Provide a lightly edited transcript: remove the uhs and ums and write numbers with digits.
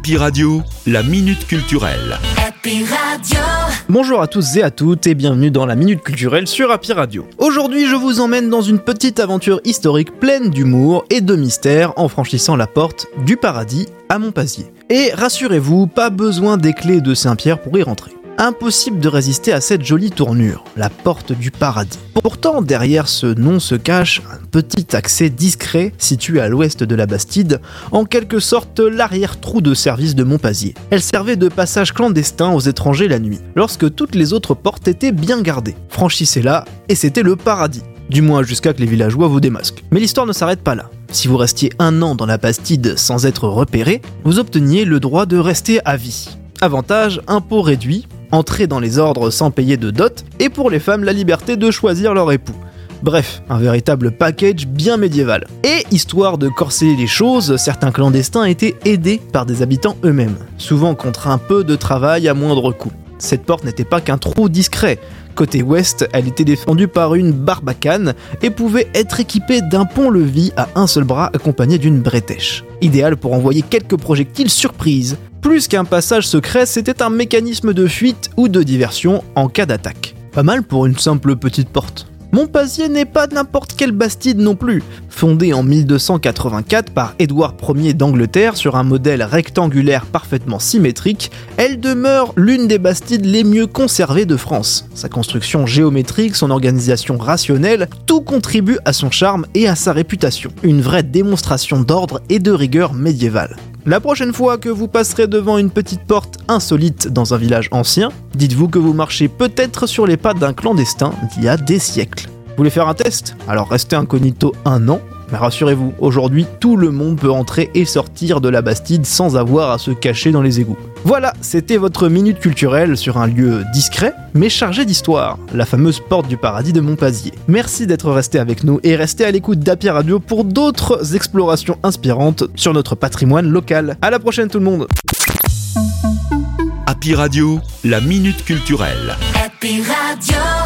Happy Radio, la Minute Culturelle. Happy Radio. Bonjour à tous et à toutes et bienvenue dans la Minute Culturelle sur Happy Radio. Aujourd'hui, je vous emmène dans une petite aventure historique pleine d'humour et de mystère en franchissant la porte du paradis à Montpazier. Et rassurez-vous, pas besoin des clés de Saint-Pierre pour y rentrer. Impossible de résister à cette jolie tournure, la porte du paradis. Pourtant, derrière ce nom se cache un petit accès discret situé à l'ouest de la Bastide, en quelque sorte l'arrière-trou de service de Montpazier. Elle servait de passage clandestin aux étrangers la nuit, lorsque toutes les autres portes étaient bien gardées. Franchissez-la, et c'était le paradis. Du moins jusqu'à que les villageois vous démasquent. Mais l'histoire ne s'arrête pas là. Si vous restiez 1 an dans la Bastide sans être repéré, vous obteniez le droit de rester à vie. Avantage, impôt réduit, entrée dans les ordres sans payer de dot, et pour les femmes la liberté de choisir leur époux. Bref, un véritable package bien médiéval. Et histoire de corser les choses, certains clandestins étaient aidés par des habitants eux-mêmes, souvent contre un peu de travail à moindre coût. Cette porte n'était pas qu'un trou discret. Côté ouest, elle était défendue par une barbacane et pouvait être équipée d'un pont-levis à un seul bras accompagné d'une bretèche. Idéal pour envoyer quelques projectiles surprises. Plus qu'un passage secret, c'était un mécanisme de fuite ou de diversion en cas d'attaque. Pas mal pour une simple petite porte. Montpazier n'est pas n'importe quelle Bastide non plus. Fondée en 1284 par Édouard Ier d'Angleterre sur un modèle rectangulaire parfaitement symétrique, elle demeure l'une des Bastides les mieux conservées de France. Sa construction géométrique, son organisation rationnelle, tout contribue à son charme et à sa réputation. Une vraie démonstration d'ordre et de rigueur médiévale. La prochaine fois que vous passerez devant une petite porte insolite dans un village ancien, dites-vous que vous marchez peut-être sur les pas d'un clandestin d'il y a des siècles. Vous voulez faire un test ? Alors restez incognito 1 an, mais rassurez-vous, aujourd'hui tout le monde peut entrer et sortir de la Bastide sans avoir à se cacher dans les égouts. Voilà, c'était votre minute culturelle sur un lieu discret, mais chargé d'histoire, la fameuse porte du paradis de Montpazier. Merci d'être resté avec nous et restez à l'écoute d'Happy Radio pour d'autres explorations inspirantes sur notre patrimoine local. À la prochaine tout le monde. Happy Radio, la Minute Culturelle. Happy Radio.